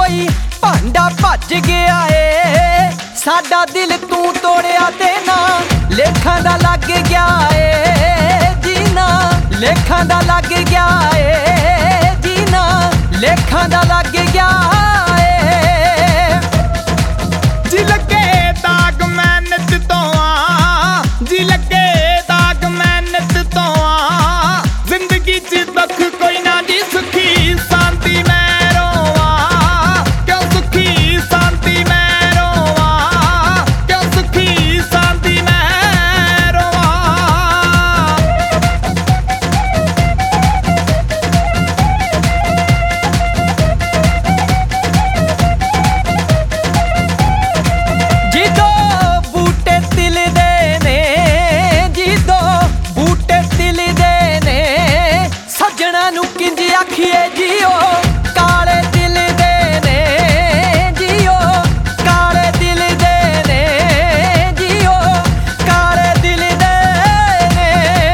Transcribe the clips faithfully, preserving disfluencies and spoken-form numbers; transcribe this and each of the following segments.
कोई भांडा भज गया ए साडा दिल तू तोड़िया ते ना लेखां दा लग गया ए जीना लेखां दा लग गया ए जीना लेखां दा लग गया ए जी लगे दाग मेहनत तो आ जी लगे दाग मेहनत तो आ जिंदगी च दुख कोई ना जी सुखी शांति मैं रोवा क्यों सुखी शांति मैं रोवा क्यों सुखी शांति मैं रोवा जी दो बूटे तिल दे ने जी दो बूटे तिल दे ने सजना नू किंज आखिए जियो काले दिल दे ने जियो काले दिल दे ने जियो काले दिल दे ने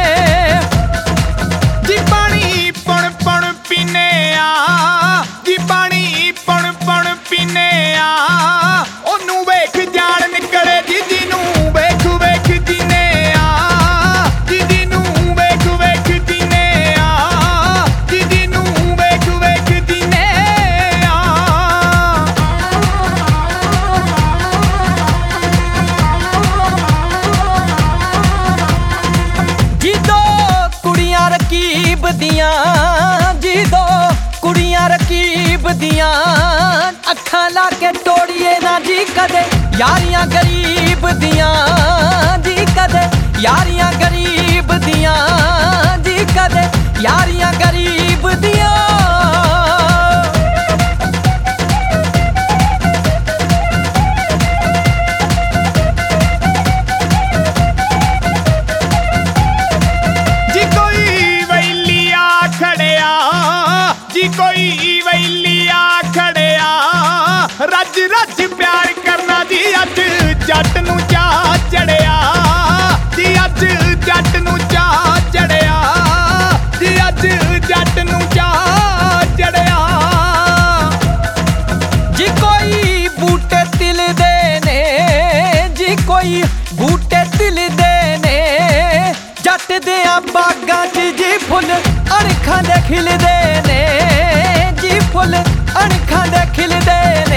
जी पानी पुण पुण पीने आ जी पानी पुण पुण पीने आ ओनू वेख जान निकले जी जिनू वेख वेख जीने आ जी जिनू वेख वेख जीने आ जी जिनू वेख वेख जीने आ जी दो कुड़ियां रकीब दियां जी दो कुड़ियां रकीब दियां अखां ला के तोड़िए ना जी कदे यारियां गरीब दियां जी कदे यारियां गरीब दियां जी कदे यारियां गरीब दियां जी कोई वैलिया खड़िया जी कोई वैलिया खड़िया रज रज प्यार करना जी अज जट नू चा चढ़िया जी अज जट नू चा चढ़िया जी अज जट नू चा चढ़िया जी कोई बूटे तिल दे ने जी कोई बूटे तिल दे ने जट दियां बागां च जी फुल अणखां दे खिलदे ने जी फुल अणखां दे खिलदे ने।